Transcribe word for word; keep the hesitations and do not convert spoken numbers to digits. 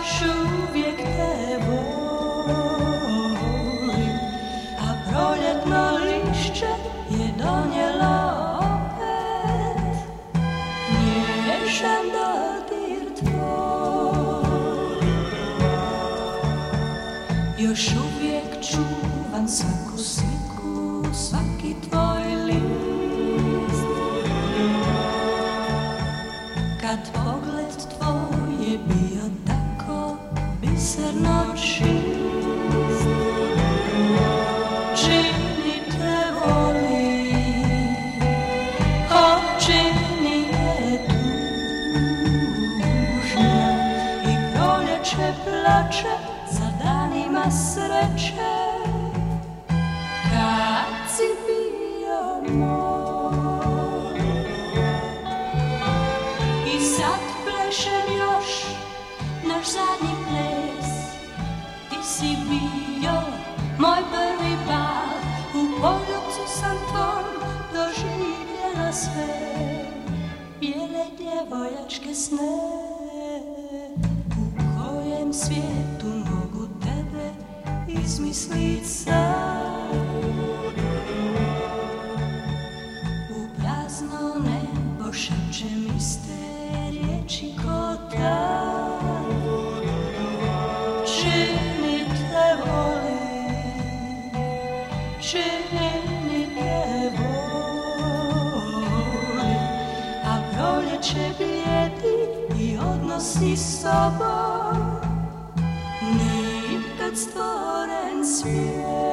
još uvijek te volim, a proljetno lišće je donijelo opet nježan dodir tvoj. Još uvijek čuvam svaku sliku, svaki tvoj list, kad pogled tvoj je bio tako biserno čist. Čini te volim, o čini je tužna, i proljeće plače za danima sreće, kad si bio moj. I sad plešem još naš zadnji ples, ti si bio moj prvi bal, u poljubcu sam tvom doživjela sve bijele djevojačke sne. U kojem svijetu mogu tebe izmislit sam, u prazno nebo šepćem iste riječi ko tad. Čini te volim, čini te volim, a proljeće blijedi i odnosi s sobom nikad stvoren svijet.